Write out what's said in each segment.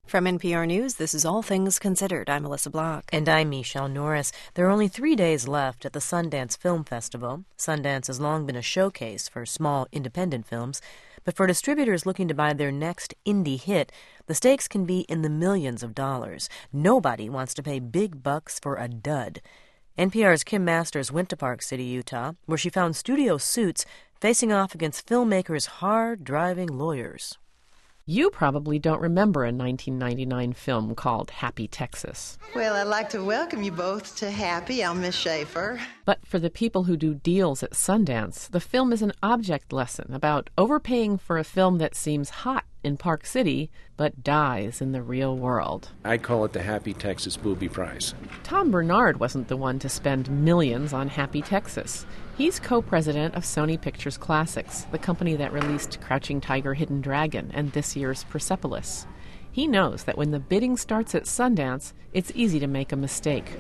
From NPR News, this is All Things Considered. I'm Melissa Block. And I'm Michelle Norris. There are only 3 days left at the Sundance Film Festival. Sundance has long been a showcase for small, independent films. But for distributors looking to buy their next indie hit, the stakes can be in the millions of dollars. Nobody wants to pay big bucks for a dud. NPR's Kim Masters went to Park City, Utah, where she found studio suits facing off against filmmakers' hard-driving lawyers. You probably don't remember a 1999 film called Happy, Texas. Well, I'd like to welcome you both to Happy. I'm Miss Schaefer. But for the people who do deals at Sundance, the film is an object lesson about overpaying for a film that seems hot in Park City but dies in the real world. I call it the Happy Texas Booby Prize. Tom Bernard wasn't the one to spend millions on Happy, Texas. He's co-president of Sony Pictures Classics, the company that released Crouching Tiger, Hidden Dragon and this year's Persepolis. He knows that when the bidding starts at Sundance, it's easy to make a mistake.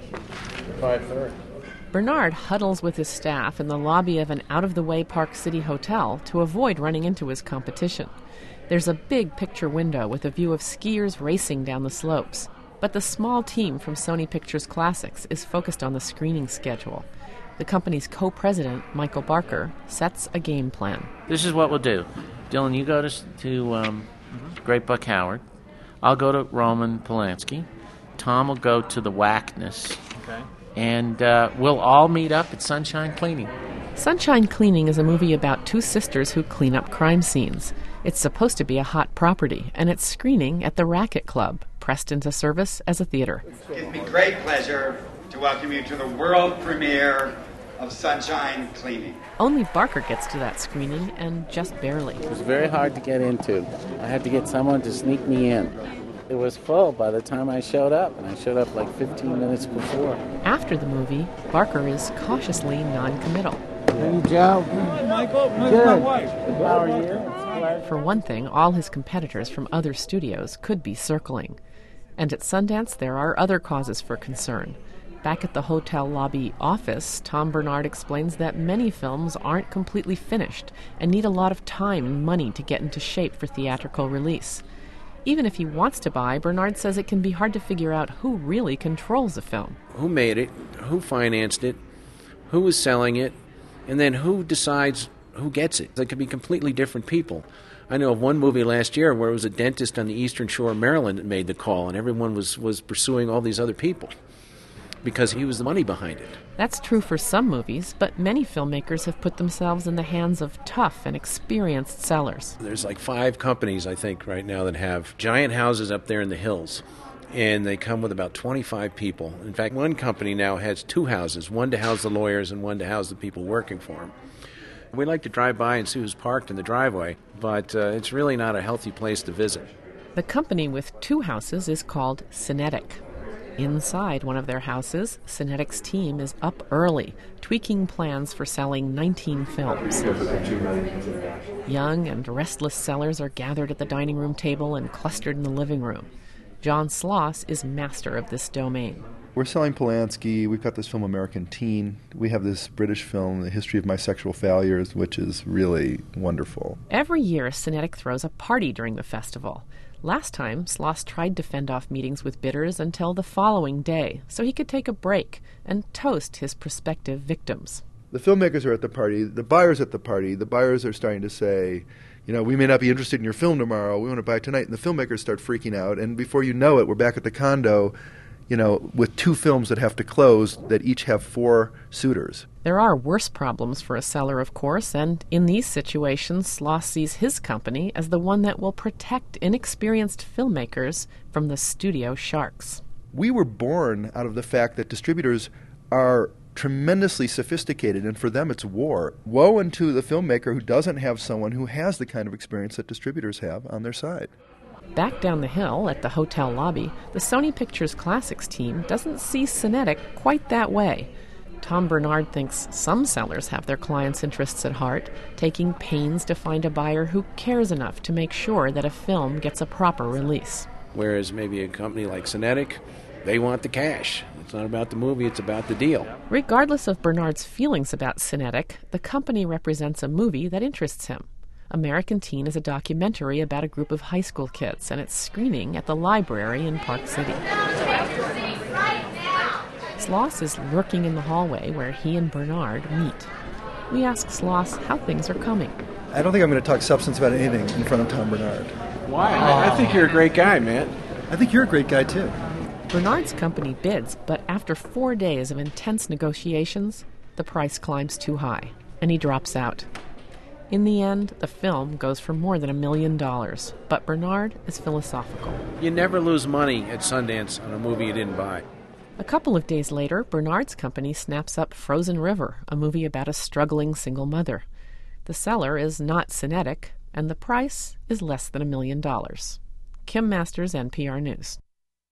5:30. Bernard huddles with his staff in the lobby of an out-of-the-way Park City hotel to avoid running into his competition. There's a big picture window with a view of skiers racing down the slopes. But the small team from Sony Pictures Classics is focused on the screening schedule. The company's co-president, Michael Barker, sets a game plan. This is what we'll do. Dylan, you go to Great Buck Howard. I'll go to Roman Polanski. Tom will go to the Wackness. Okay. And we'll all meet up at Sunshine Cleaning. Sunshine Cleaning is a movie about two sisters who clean up crime scenes. It's supposed to be a hot property, and it's screening at the Racket Club, pressed into service as a theater. It gives me great pleasure to welcome you to the world premiere of Sunshine Cleaning. Only Barker gets to that screening, and just barely. It was very hard to get into. I had to get someone to sneak me in. It was full by the time I showed up, and I showed up like 15 minutes before. After the movie, Barker is cautiously non-committal. Hey, Joe. Hi, Michael. Good. My wife. How are you? For one thing, all his competitors from other studios could be circling. And at Sundance, there are other causes for concern. Back at the hotel lobby office, Tom Bernard explains that many films aren't completely finished and need a lot of time and money to get into shape for theatrical release. Even if he wants to buy, Bernard says it can be hard to figure out who really controls a film. Who made it? Who financed it? Who is selling it? And then who decides who gets it? They could be completely different people. I know of one movie last year where it was a dentist on the Eastern Shore of Maryland that made the call, and everyone was pursuing all these other people because he was the money behind it. That's true for some movies, but many filmmakers have put themselves in the hands of tough and experienced sellers. There's like 5 companies, I think, right now that have giant houses up there in the hills, and they come with about 25 people. In fact, one company now has 2 houses, one to house the lawyers and one to house the people working for them. We like to drive by and see who's parked in the driveway, but it's really not a healthy place to visit. The company with 2 houses is called Cinetic. Inside one of their houses, Cinetic's team is up early, tweaking plans for selling 19 films. Young and restless sellers are gathered at the dining room table and clustered in the living room. John Sloss is master of this domain. We're selling Polanski. We've got this film American Teen. We have this British film, The History of My Sexual Failures, which is really wonderful. Every year, Cinetic throws a party during the festival. Last time, Sloss tried to fend off meetings with bidders until the following day, so he could take a break and toast his prospective victims. The filmmakers are at the party. The buyers at the party. The buyers are starting to say, we may not be interested in your film tomorrow. We want to buy tonight. And the filmmakers start freaking out. And before you know it, we're back at the condo, with 2 films that have to close that each have 4 suitors. There are worse problems for a seller, of course, and in these situations, Sloss sees his company as the one that will protect inexperienced filmmakers from the studio sharks. We were born out of the fact that distributors are tremendously sophisticated, and for them it's war. Woe unto the filmmaker who doesn't have someone who has the kind of experience that distributors have on their side. Back down the hill at the hotel lobby, the Sony Pictures Classics team doesn't see Cinetic quite that way. Tom Bernard thinks some sellers have their clients' interests at heart, taking pains to find a buyer who cares enough to make sure that a film gets a proper release. Whereas maybe a company like Cinetic, they want the cash. It's not about the movie, it's about the deal. Regardless of Bernard's feelings about Cinetic, the company represents a movie that interests him. American Teen is a documentary about a group of high school kids, and it's screening at the library in Park City. Sloss is lurking in the hallway where he and Bernard meet. We ask Sloss how things are coming. I don't think I'm going to talk substance about anything in front of Tom Bernard. Why? I think you're a great guy, man. I think you're a great guy, too. Bernard's company bids, but after 4 days of intense negotiations, the price climbs too high, and he drops out. In the end, the film goes for more than $1 million, but Bernard is philosophical. You never lose money at Sundance on a movie you didn't buy. A couple of days later, Bernard's company snaps up Frozen River, a movie about a struggling single mother. The seller is not Cinetic, and the price is less than $1 million. Kim Masters, NPR News.